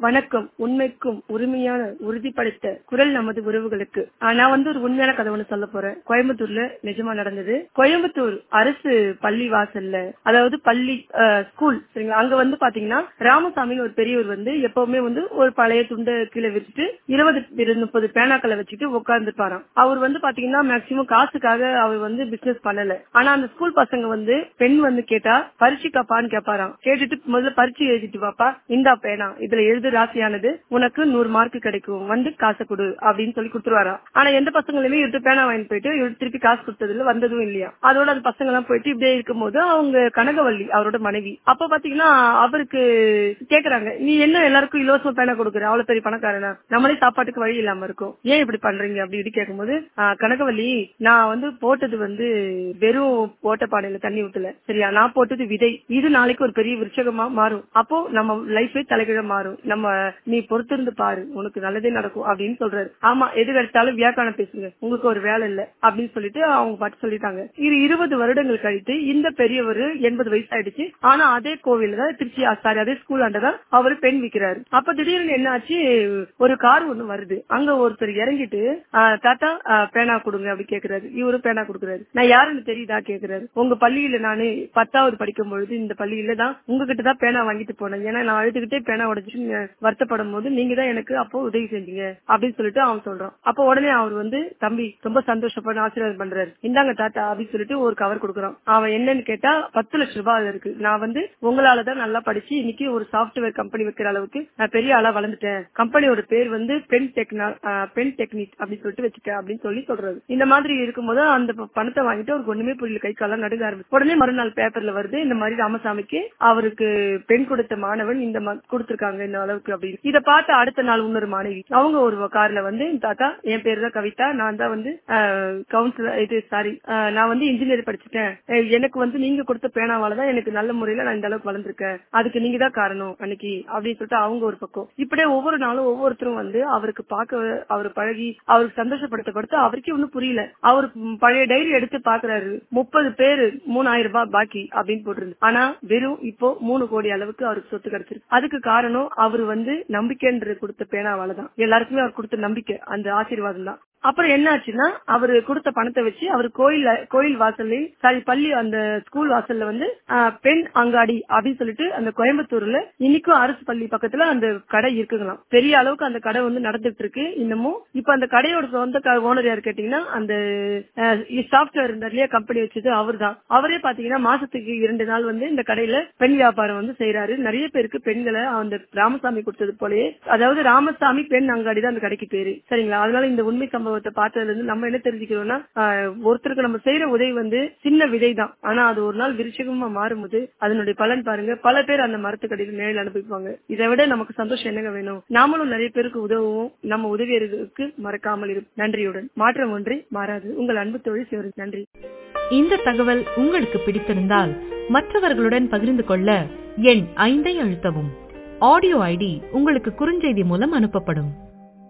வணக்கம். உண்மைக்கும் உரிமையான உறுதிப்படுத்த குரல் நமது உறவுகளுக்கு. நான் ஒரு உண்மையான கதை ஒண்ணு சொல்ல போறேன். கோயம்புத்தூர்ல நிஜமா நடந்தது. கோயம்புத்தூர் அரசு பள்ளி வாசல்ல, அதாவது பள்ளி ஸ்கூல் சரிங்களா, அங்க பாத்தீங்கன்னா ராமசாமின்னு ஒரு பெரியவர் எப்பவுமே ஒரு பழைய துண்டை கீழே வச்சுட்டு 20-30 பேனாக்களை வச்சுட்டு உட்கார்ந்துருப்பாராம். அவர் பாத்தீங்கன்னா மேக்சிமம் காசுக்காக அவர் பிசினஸ் பண்ணல. ஆனா அந்த ஸ்கூல் பசங்க பெண் கேட்டா பரிட்சைக்காப்பான்னு கேட்பாராம். கேட்டுட்டு முதல்ல பரிட்சை எழுதிட்டு வாப்பா, இந்தா பேனா, இதுல எழுது ராசியானது, உனக்கு 100 மார்க் கிடைக்கும், காசை கொடு அப்படின்னு சொல்லி கொடுத்துருவாராம். ஆனா எந்த பசங்களுமே இவரு பேனா வாங்கி போயிட்டு இவரு திருப்பி காசு கொடுத்ததுல வந்ததும் இல்லையா. அதோட அந்த பசங்க எல்லாம் போயிட்டு இப்படியே இருக்கும்போது அவங்க கனகவள்ளி அவரோட மனைவி அப்ப பாத்தீங்கன்னா அவருக்கு கேக்குறாங்க, நீ என்ன எல்லாருக்கும் இலவசமா பேனா கொடுக்குற, அவ்வளவு பெரிய பணக்காரனா, நம்மளே சாப்பாட்டுக்கு வழி இல்லாம இருக்கும், ஏன் இப்படி பண்றீங்க அப்படின்னு கேட்கும்போது, கனகவள்ளி நான் போட்டது வெறும் ஓட்ட பானையில தண்ணி ஊட்டல சரியா, நான் போட்டது விதை, இது நாளைக்கு ஒரு பெரிய விருட்சகமா மாறும், அப்போ நம்ம லைஃபே தலைகீழ மாறும், நீ பொறுத்திருந்து பாரு, உனக்கு நல்லதே நடக்கும் அப்படின்னு சொல்றாரு. ஆமா, எது கிடைச்சாலும் வியாக்கானம் பேசுங்க, உங்களுக்கு ஒரு வேலை இல்ல அப்படின்னு சொல்லிட்டு அவங்க பாட்டு சொல்லிட்டாங்க. இது 20 வருடங்கள் கழித்து இந்த பெரியவர் 80 வயசு ஆயிடுச்சு. ஆனா அதே கோவில் தான் திருச்சி, அதே ஸ்கூல் ஆண்டதான் அவரு பெண் விக்கிறாரு. அப்ப திடீர்னு என்ன ஆச்சு, ஒரு கார் ஒண்ணு வருது. அங்க ஒருத்தர் இறங்கிட்டு தாத்தா பேனா கொடுங்க அப்படி கேக்குறாரு. இவரு பேனா கொடுக்குறாரு. நான் யாருன்னு தெரியுதா கேக்குறாரு. உங்க பள்ளியில நானு 10வது படிக்கும் பொழுது இந்த பள்ளியில தான் உங்ககிட்ட தான் பேனா வாங்கிட்டு போனேன், ஏன்னா நான் அழுதுகிட்டே பேனா உடைச்சு வருத்தப்படும் போது நீங்க தான் எனக்கு அப்போ உதவி செஞ்சீங்க அப்படின்னு சொல்லிட்டு அவன் சொல்றான். அப்ப உடனே அவர் தம்பி ரொம்ப சந்தோஷப்பட ஆசீர்வாதம் பண்றாரு. இந்தாங்க தாத்தா அப்படின்னு சொல்லிட்டு ஒரு கவர் கொடுக்குறான். அவன் என்னன்னு கேட்டா 10 லட்சம் ரூபாய் இருக்கு. நான் உங்களாலதான் நல்லா படிச்சு இன்னைக்கு ஒரு சாப்ட்வேர் கம்பெனி வைக்கிற அளவுக்கு நான் பெரிய ஆளா வளர்ந்துட்டேன். கம்பெனியோட பேர் பென் டெக்னிக் அப்படின்னு சொல்லிட்டு வச்சுட்டேன் அப்படின்னு சொல்றாரு. இந்த மாதிரி இருக்கும்போது அந்த பணத்தை வாங்கிட்டு அவருக்கு ஒண்ணுமே புரியல, கை காலம் நடுங்க ஆரம்பிச்சு. உடனே மறுநாள் பேப்பர்ல வருது, இந்த மாதிரி ராமசாமிக்கு அவருக்கு பெண் கொடுத்த மாணவன் இந்த கொடுத்திருக்காங்க இந்த அளவுக்கு அப்படின்னு. இத பார்த்து அடுத்த நாள் இன்னொரு மாணவி அவங்க ஒரு கார்ல தாத்தா என் பேரு தான் கவிதா, நான் தான் கவுன்சிலர் நான் இன்ஜினியர் படிச்சுட்டேன், எனக்கு நீங்க கொடுத்த பேனாவாலதான் எனக்கு நல்ல முறையில நான் இந்த அளவுக்கு வளர்ந்துருக்கேன், அதுக்கு நீங்க தான் காரணம் அன்னைக்கு அப்படின்னு சொல்லிட்டு அவங்க ஒரு பக்கம். இப்படியே ஒவ்வொரு நாளும் ஒவ்வொருத்தரும் அவருக்கு பார்க்க அவர் பழகி அவருக்கு சந்தோஷப்படுத்த அவருக்கே ஒன்னும் புரியல. அவர் பழைய டைரி எடுத்து பாக்குறாரு, 30 பேரு 3000 ரூபாய் பாக்கி அப்படின்னு போட்டிருந்து. ஆனா வெறும் இப்போ 3 கோடி அளவுக்கு அவருக்கு சொத்து கிடைச்சிருக்கு. அதுக்கு காரணம் அவர் நம்பிக்கைன்றது கொடுத்த பேனாவாலதான். எல்லாருக்குமே அவர் கொடுத்த நம்பிக்கை, அந்த ஆசீர்வாதம் தான். அப்புறம் என்ன ஆச்சுன்னா, அவரு கொடுத்த பணத்தை வச்சு அவர் கோயில் வாசல்ல பள்ளி அந்த ஸ்கூல் வாசல்ல பெண் அங்காடி அப்படின்னு சொல்லிட்டு அந்த கோயம்புத்தூர்ல இன்னைக்கும் அரசு பள்ளி பக்கத்துல அந்த கடை இருக்குங்களாம். பெரிய அளவுக்கு அந்த கடை நடந்துட்டு இருக்கு இன்னமும். இப்ப அந்த கடையோட சொந்த ஓனர் யாரு கேட்டீங்கன்னா, அந்த சாப்ட்வேர் நிறைய கம்பெனி வச்சது அவர் தான். அவரே பாத்தீங்கன்னா மாசத்துக்கு 2 நாள் இந்த கடையில பெண் வியாபாரம் செய்யறாரு. நிறைய பேருக்கு பெண்களை அந்த ராமசாமி கொடுத்தது போலயே, அதாவது ராமசாமி பெண் அங்காடி தான் அந்த கடைக்கு பேரு சரிங்களா. அதனால இந்த உண்மை சம்பவத்தை பார்த்ததுல இருந்து நம்ம என்ன தெரிஞ்சுக்கிறோம்னா, ஒருத்தருக்கு நம்ம செய்யற உதவி சின்ன விதை தான், ஆனா அது ஒரு நாள் விருட்சகமா மாறும்போது அதனுடைய பலன் பாருங்க, பல பேர் அந்த மரத்துக்கடியில் நிழல் அனுபவிப்பாங்க. இதை விட நமக்கு சந்தோஷம் என்னங்க வேணும். நாமளும் நிறைய பேருக்கு உதவுவோம், நம்ம உதவியர்களுக்கு மறக்காமல் இருக்கும். நன்றியுடன். மாற்றம் ஒன்றே மாறாது. உங்கள் அன்பு தோழி சிவரி. நன்றி. இந்த தகவல் உங்களுக்கு பிடித்திருந்தால் மற்றவர்களுடன் பகிர்ந்து கொள்ள எண் 5 அழுத்தவும். ஆடியோ ஐடி உங்களுக்கு குறுஞ்செய்தி மூலம் அனுப்பப்படும்.